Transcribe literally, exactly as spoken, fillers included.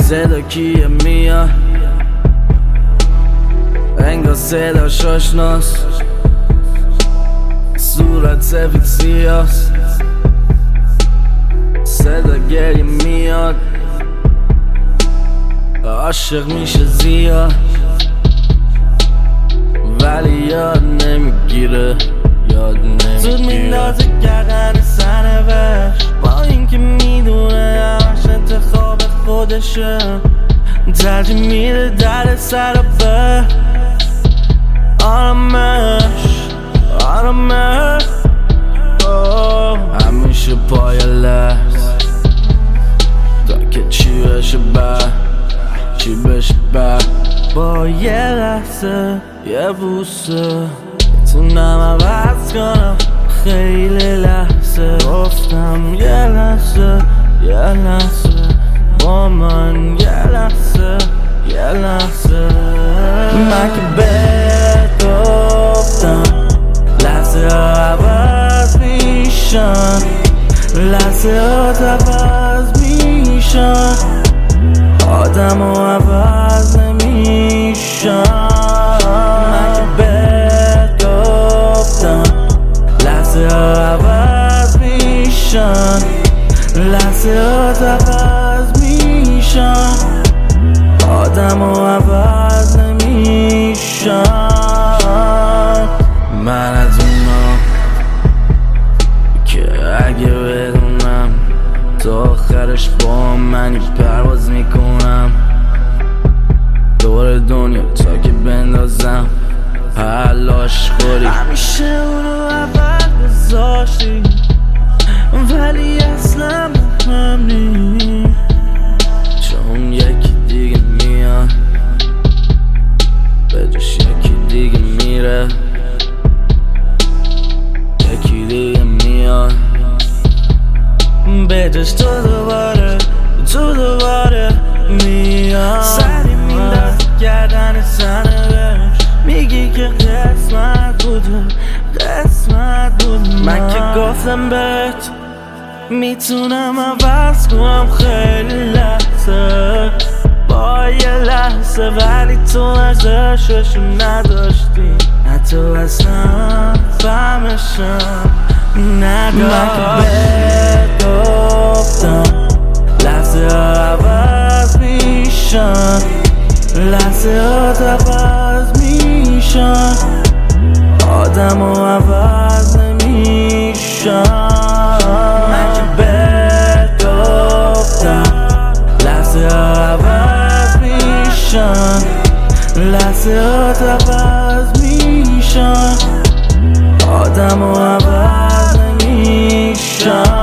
صدا کیه میاد انگار صداش آشناست، صورت سفید سیاست، صدا گریه میاد، عاشق میشه زیاد ولی یاد نمیگیره، یاد نمیگیره. زود میندازه گردن سرنوشت با اینکه میدونه همش انتخاب خودشه، ترجیح میده در سر به آرامش آرامش همیشه پای لحظ تا که چی بشه بعد چی بشه بعد با یه لحظه یه بوسه میتونم عوض کنم خیلی لحظه، گفتم یه لحظه یه لحظه با من یه لحظه یه لحظه من که بهت گفتم لحظه ها عوض میشن، لحظه ها عوض میشن، آدم ها عوض نمیشن. من که بهت گفتم لحظه ها عوض میشن، لحظه ها عوض میشن، آدم ها عوض نمیشن. من از اونا که اگه بدونم تا آخرش با منی پرواز میکنم دور دنیا تا که بندازم حلاش خوری. همیشه اونو اول گذاشتی ولی اصلا مهم نی، چون یکی دیگه میاد به جاش یکی دیگه میره، یکی دیگه میاد به جاش تو دوباره تو دوباره میاد. سری مینداز گردن سرنوشت میگی که قسمت بوده قسمت بوده. من که گفتم بهت میتونم عوض کنم خیلی لحظه با یه لحظه، ولی تو ارزششو نداشتی، نه تو اصلا فهمشم نداشتی. من که بهت گفتم لحظه ها عوض میشن، لحظه ها عوض میشن، آدم ها عوض نمیشن. من که بهت گفتم لحظه ها عوض میشن، لحظه ها عوض میشن، آدم ها عوض نمیشن.